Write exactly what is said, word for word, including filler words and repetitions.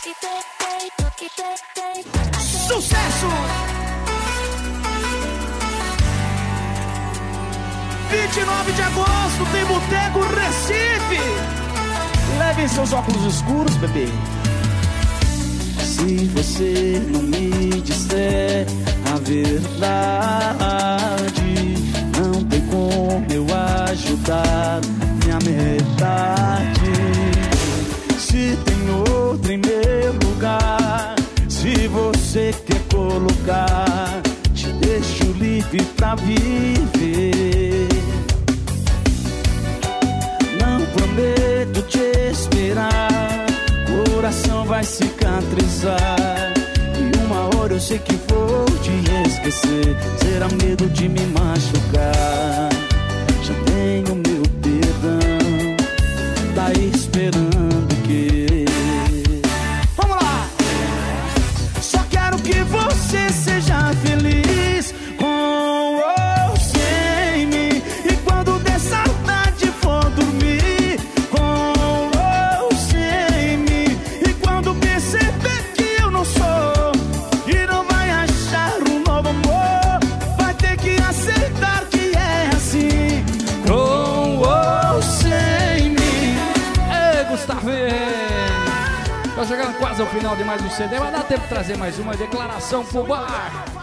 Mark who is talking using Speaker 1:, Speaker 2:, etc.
Speaker 1: Sucesso! vinte e nove de agosto tem Boteco Recife. Levem seus óculos escuros, bebê.
Speaker 2: Se você não me disser a verdade, não tem como eu ajudar minha metade. Se tem outro em meu lugar, se você quer colocar, te deixo livre pra viver. Não prometo te esperar, coração vai cicatrizar, e uma hora eu sei que vou te esquecer. Será medo de me machucar. Já tenho meu perdão, tá esperando que...
Speaker 1: Vamos lá! Só quero que você seja feliz, com ou sem mim. E quando der saudade for dormir, com ou sem mim. E quando perceber que eu não sou e não vai achar um novo amor, vai ter que aceitar que é assim, com ou sem mim.
Speaker 3: Ei, Gustavinho! Tô chegando quase ao final de mais um C D, mas dá tempo de trazer mais uma declaração pro bar.